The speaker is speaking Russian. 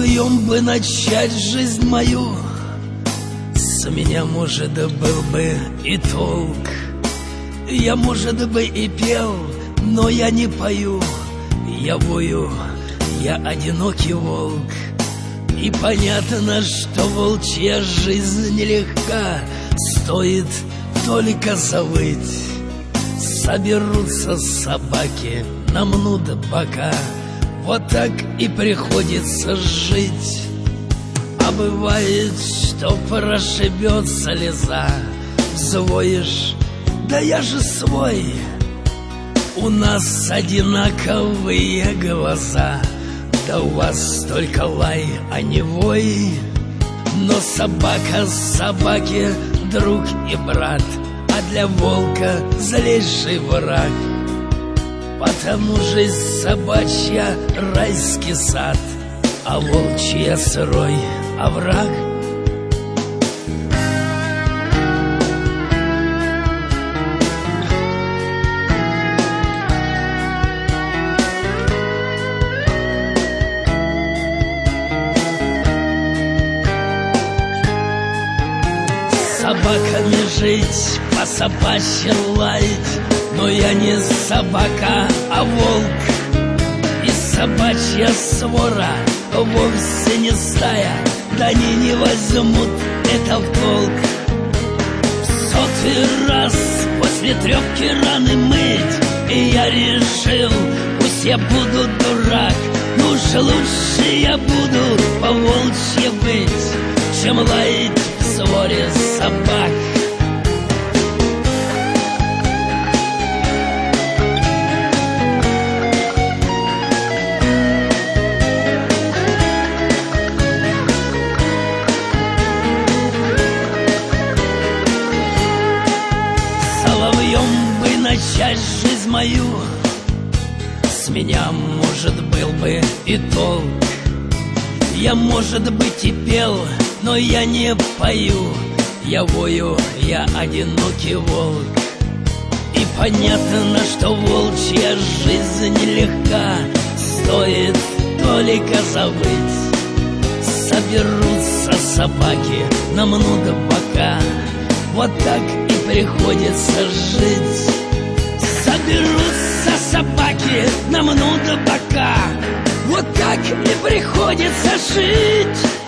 соловьем бы начать жизнь мою, с меня, может, был бы и толк. Я, может быть, и пел, но я не пою. Я вою, я одинокий волк. И понятно, что волчья жизнь нелегка. Стоит только завыть, соберутся собаки, намнут бока. Вот так и приходится жить. А бывает, что прошибет слеза. Взвоишь, да я же свой. У нас одинаковые глаза. Да у вас только лай, а не вой. Но собака собаке друг и брат, а для волка злейший враг. Потому жизнь собачья райский сад, а волчья сырой овраг. Собаками жить, по собачьи лаять, но я не собака, а волк. И собачья свора вовсе не стая, да они не возьмут это в толк. В 100-й раз после трёпки раны мыть, и я решил, пусть я буду дурак, но уж лучше я буду по-волчьи быть, чем лаять в своре собак. Соловьем бы начать жизнь мою, с меня, может, был бы и толк. Я, может быть, и пел, но я не пою. Я вою, я одинокий волк. И понятно, что волчья жизнь нелегка. Стоит только завыть, соберутся собаки, намнут бока. Вот так и приходится жить. Соберутся собаки, намнут бока. Вот так и приходится жить.